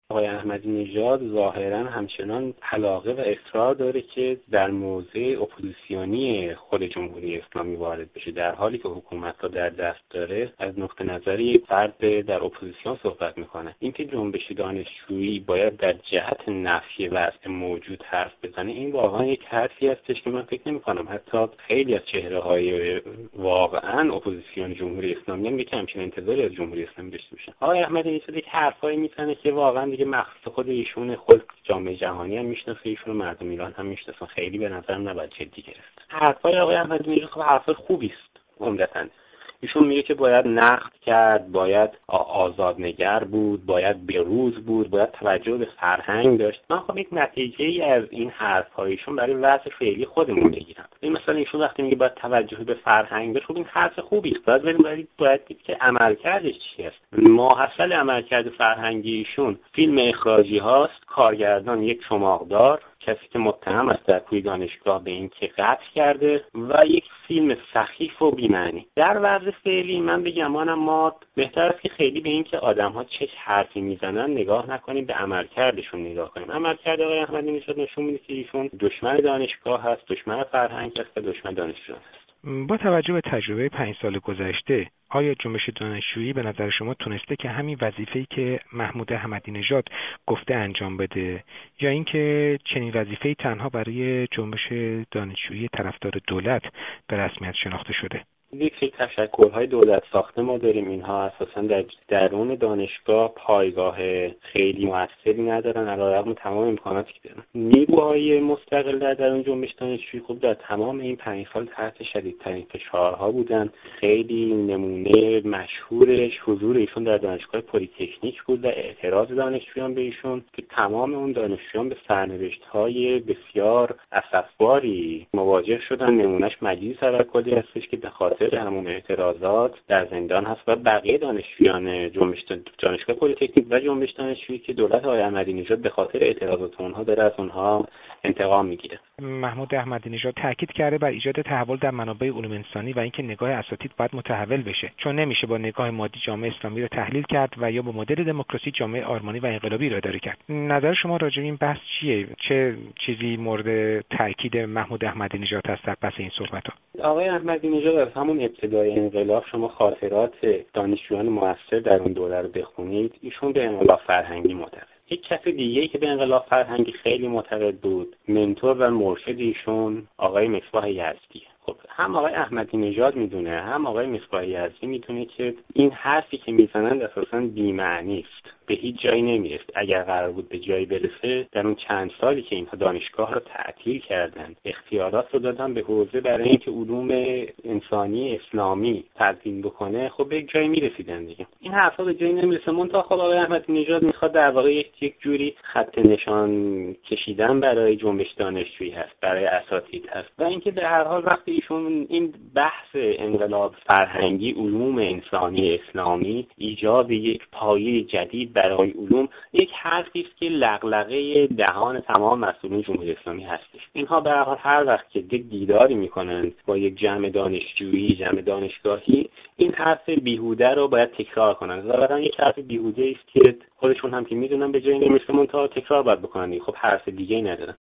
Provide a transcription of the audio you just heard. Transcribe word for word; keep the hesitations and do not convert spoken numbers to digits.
آقای احمدی نژاد ظاهراً همچنان علاقه و اصرار داره که در موضع اپوزیسیونی خود جمهوری اسلامی وارد بشه، در حالی که حکومت را در دست داره از نقطه نظر یک فرد در اپوزیسیون صحبت میکنه. اینکه جنبش دانشجویی باید در جهت نفی وضع موجود حرف بزنه، این واقعا یک حرفی هستش که من فکر نمی‌کنم حتی خیلی از چهره‌های واقعا اپوزیسیون جمهوری اسلامی هم یک همچین انتظاری از جمهوری اسلامی داشته باشن. آقای احمدی نژاد یک حرفایی میزنه که واقعا دیگه مخصوص خود ایشون، خود جامعه جهانی هم میشناسه، ایشون مردم ایران هم میشناسن، خیلی به نظرم نباید جدی گرفت. حرفای آقای احمدی نژاد خب حرفای خوبی است عمدتاً. ایشون میگه که باید نقد کرد، باید آزادنگر بود، باید بروز بود، باید توجه به فرهنگ داشت. من خب یک نتیجه ای از این حرف‌هایشون برای وضع فعلی خودمون بگیرم. این مثلا ایشون وقتی میگه باید توجه به فرهنگ داشت، خب این حرف خوبی است. باید بریم باید دید که عملکردش چی است. ماحصل عملکرد فرهنگی ایشون فیلم اخراجی هاست، کارگردان یک چماقدار، کسی که متهم است در توی دانشگاه به این که قتل کرده و یک فیلم سخیف و بی‌معنی. در وضع فعلی من به گمانم ما بهتر است که خیلی به این که آدم‌ها چه حرفی میزنن نگاه نکنیم، به عملکردشون نگاه کنیم. عملکرد آقای احمدی نژاد نشون میده که ایشون دشمن دانشگاه هست، دشمن فرهنگ است و دشمن دانشجویان است. با توجه به تجربه پنج سال گذشته، آیا جنبش دانشجویی به نظر شما تونسته که همین وظیفه‌ای که محمود احمدی نژاد گفته انجام بده، یا اینکه چنین وظیفه‌ای تنها برای جنبش دانشجویی طرفدار دولت به رسمیت شناخته شده؟ یک سری تشکل‌های دولت ساخته ما داریم، اینها اساساً در درون دانشگاه پایگاه خیلی موثری ندارن علیرغم تمام امکاناتی که دارن. نیروهای مستقل در درون جنبش دانشجویی خوب در تمام این پنج سال تحت شدیدترین فشارها بودن. خیلی نمونه مشهورش حضور ایشون در دانشگاه پلی‌تکنیک بود و اعتراض دانشجویان به ایشون که تمام اون دانشجویان به سرنوشت‌های بسیار اسفباری مواجه شدن. نمونهش مجید توکلی هستش که به خاطر همون اعتراضات در زندان هست و بقیه دانشجویان جنبش دانشگاه پلی‌تکنیک و جنبش دانشجویی که دولت آقای احمدی نژاد به خاطر اعتراضات اونها داره از اونها انتقام میگیره. محمود احمدی نژاد تاکید کرده بر ایجاد تحول در منابع علوم انسانی و اینکه نگاه اساتید باید متحول بشه، چون نمیشه با نگاه مادی جامعه اسلامی رو تحلیل کرد و یا با مدل دموکراسی جامعه آرمانی و انقلابی رو اداره کرد. نظر شما راجع به این بحث چیه؟ چه چیزی مورد تاکید محمود احمدی نژاد هست در پس این صحبت‌ها؟ آقای احمدی نژاد از همون ابتدای انقلاب، شما خاطرات دانشجویان موثر در اون دوره رو بخونید، ایشون به انقلاب فرهنگی معتقد. یک کس دیگه‌ای که به انقلاب فرهنگی خیلی معتقد بود، منتور و مرشد ایشون آقای مصباح یزدی. خب هم آقای احمدی نژاد میدونه، هم آقای مصباح یزدی میدونه که این حرفی که میزنن اساساً بی‌معنی است، به هیچ جایی نمیرسه. اگر قرار بود به جایی برسه، در اون چند سالی که اینها دانشگاه رو تعطیل کردن، اختیارات رو دادن به حوزه برای اینکه علوم انسانی اسلامی تدوین بکنه، خب به یک جایی میرسیدن دیگه. این حرفا به جایی نمیرسه. منتها خب آقای احمدی نژاد میخواد در واقع یک یک جوری خط نشان کشیدن برای جنبش دانشجویی هست، برای اساتید هست و اینکه به هر حال وقتی ایشون این بحث انقلاب فرهنگی، علوم انسانی اسلامی، ایجاد یک پایه جدید برای علوم، یک حرفی است که لغلغه دهان تمام مسئولین جمهوری اسلامی هستش. اینها به هر حال هر وقت که دیداری میکنن با یک جمع دانشجویی، جمع دانشگاهی، این حرف بیهوده رو باید تکرار کنن. ظاهرا یک حرف بیهوده است که خودشون هم که میدونن به جای نمیرسه، منتها تکرار باید بکنن. خب حرف دیگه‌ای ندارن.